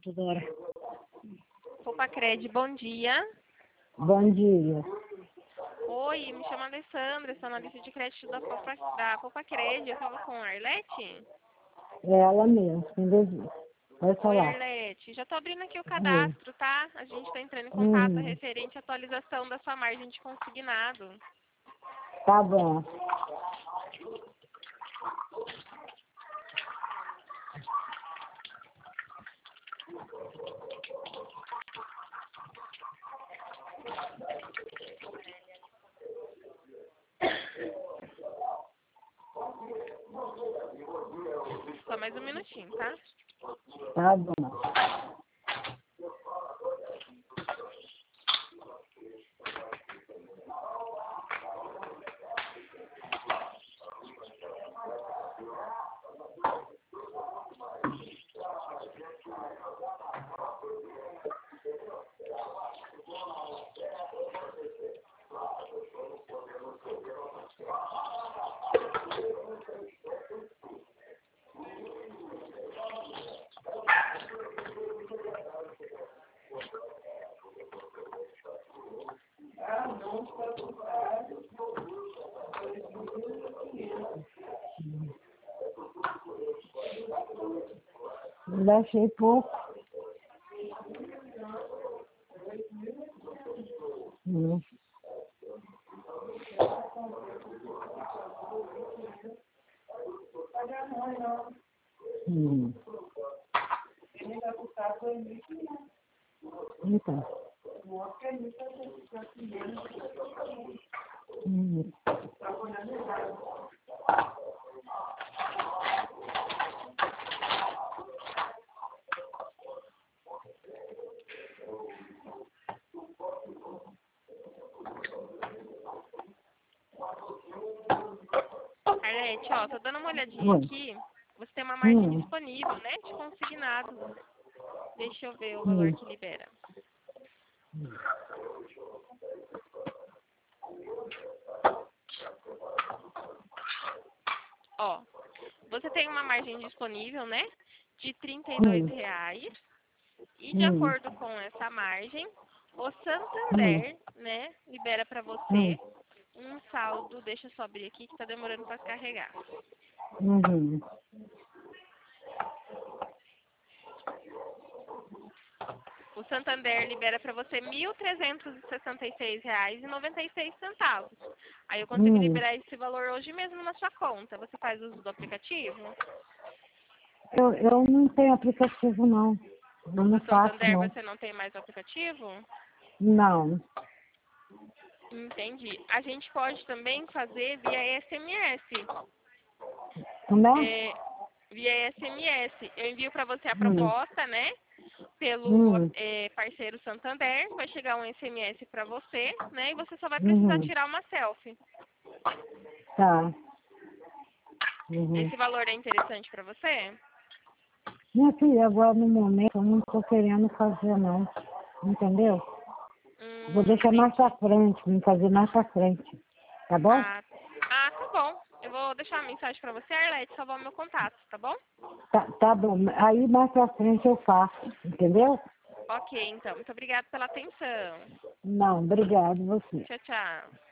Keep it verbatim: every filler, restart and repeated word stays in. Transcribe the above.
toda hora. Popacred, bom dia. Bom dia. Oi, me chamo Alessandra, sou analista de crédito da, Popa, da Popacred. Eu falo com a Arlete? É ela mesmo, quem deseja. Pode Oi, falar. Arlete. Já tô abrindo aqui o Oi. cadastro, tá? A gente tá entrando em contato Hum, referente à atualização da sua margem de consignado. tá bom. Só mais um minutinho, tá? Tá bom. Ainda achei pouco. Hum. Hum. Então. Hum. Arlete, ó, tô dando uma olhadinha Oi. aqui. Você tem uma margem Hum. disponível, né? De consignado. Deixa eu ver o valor Hum. que libera. Ó, você tem uma margem disponível, né? De trinta e dois Hum. reais. E de Hum. acordo com essa margem, o Hum. Santander, né, libera para Hum. você um saldo. Deixa eu só abrir aqui que tá demorando para carregar. Uhum. O Santander libera para você mil trezentos e sessenta e seis reais e noventa e seis centavos. Aí eu consigo Hum. liberar esse valor hoje mesmo na sua conta. Você faz uso do aplicativo? Eu, eu não tenho aplicativo, não. Eu não No faço, Santander não. você não tem mais o aplicativo? Não. Entendi. A gente pode também fazer via S M S. Como é? É, via S M S. Eu envio para você a Hum. proposta, né? Pelo Hum. é, parceiro Santander. Vai chegar um S M S para você, né? E você só vai precisar Uhum. tirar uma selfie. Tá. Uhum. Esse valor é interessante para você? Minha filha, agora no momento eu não estou querendo fazer, não. Entendeu? Vou Hum, deixar mais pra entendi. frente, vou fazer mais pra frente. Tá bom? Ah, ah, tá bom. Eu vou deixar uma mensagem para você, Arlete, salvar o meu contato, tá bom? Tá, tá bom. Aí mais pra frente eu faço. Entendeu? Ok, então. Muito obrigada pela atenção. Não, obrigado você. Tchau, tchau.